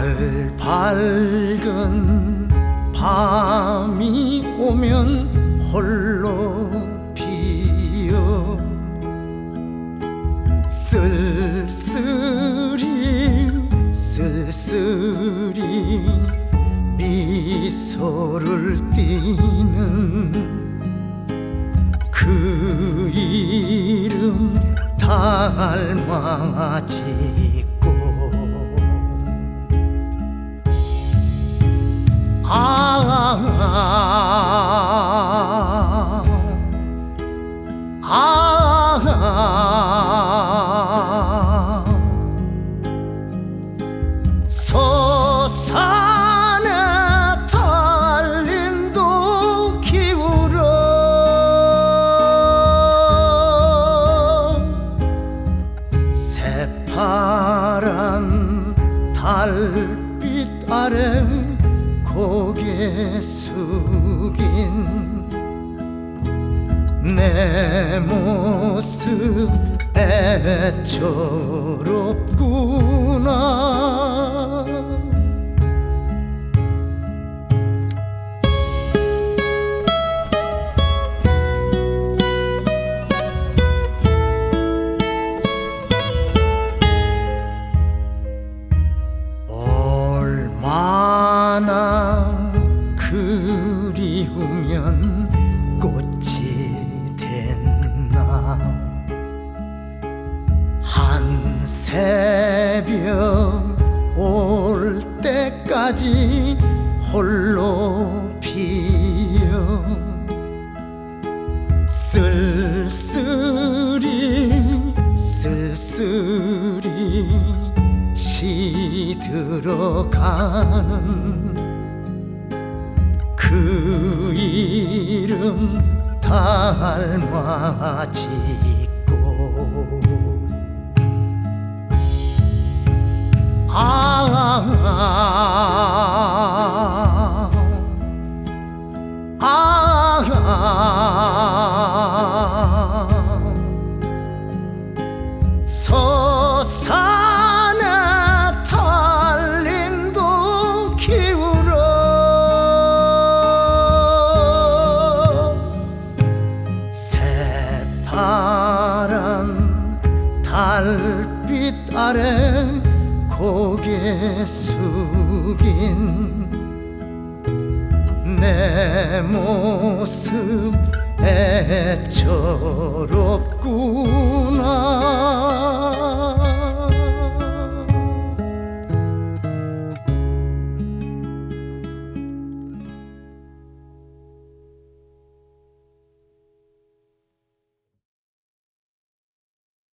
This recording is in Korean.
밝은 밤이 오면 홀로 피어 쓸쓸히 미소를 띠는 그 이름 닮아지고 서산의 달림도 기울어 새파란 달빛 아래 고개 숙인 내 모습 애처롭구나. 얼마나 그리우면 꽃이 됐나. 한 새벽 올 때까지 홀로 피어 쓸쓸히 시들어가는 그 이름 닮아지고 서산의 달림도 기울어 새파란 달빛 아래 고개 숙인 내 모습 애처롭구나.